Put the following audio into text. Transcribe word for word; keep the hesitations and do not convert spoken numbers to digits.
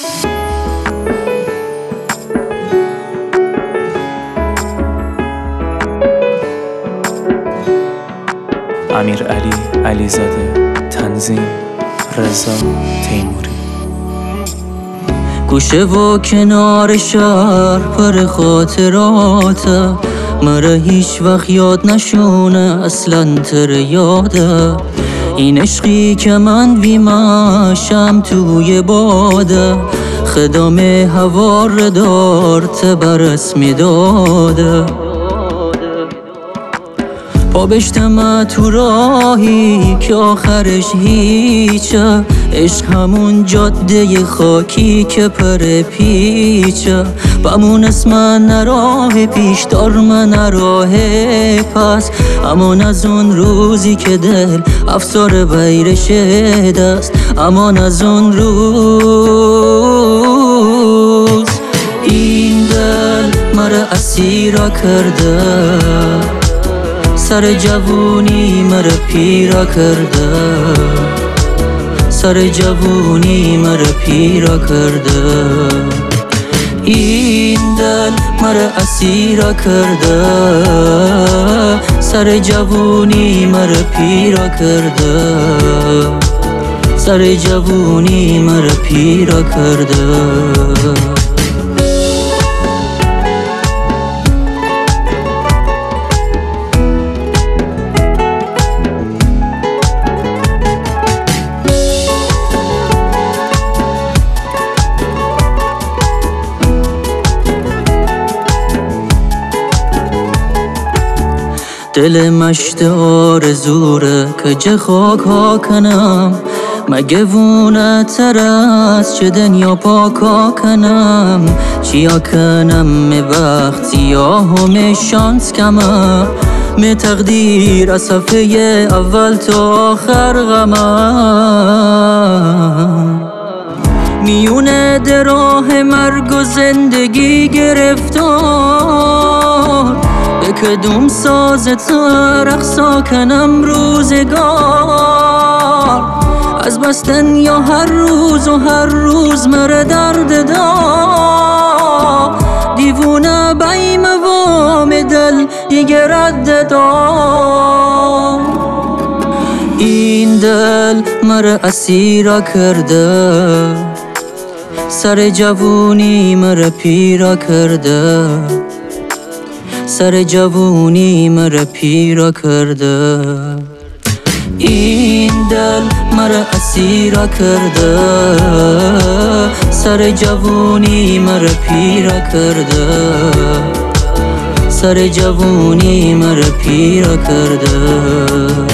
امیرعلی علیزاده، تنظیم رضا تیموری. گوشه و کنار شهر پر خاطراته، مره هیچ وقت یاد نشونه اصلا تر یاده. این عشقی که من ویمشم توی باده، خدام هوار دارت برس میداده. پا بشتم تو راهی که آخرش هیچه، عشق همون جاده خاکی که پر پیچه. بمون اسم نراه پیش دار من راه پس، امان از اون روزی که دل افسار بیرش دست. امان از اون روز این دل مره اسیرا کرده، سر جوونی مره پیرا کرده، سر جوونی مره پیرا کرده. این دل مره اسیرا کرده، سر جوونی مره پیرا کرده، سر جوونی مره پیرا کرده. دل مشت آرزوره که جه خاک ها کنم، مگه وونه تر از چه دنیا پاک ها کنم. چیا کنم می وقت سیاه و می شانس کمه، می تقدیر از صفحه اول تا آخر غمم. میونه دراه مرگ و زندگی گرفتار، به کدوم سازت رقصا کنم روزگار. از بستن یا هر روز و هر روز مره درد دار، دیوونه بیم وام دل دیگه رد دار. این دل مره اسیرا کرده، سر جوونی مره پیرا کرده، سر جوونی مره پیرا کرده. این دل مره اسیرا کرده، سر جوونی مره پیرا کرده، سر جوونی مره پیرا کرده.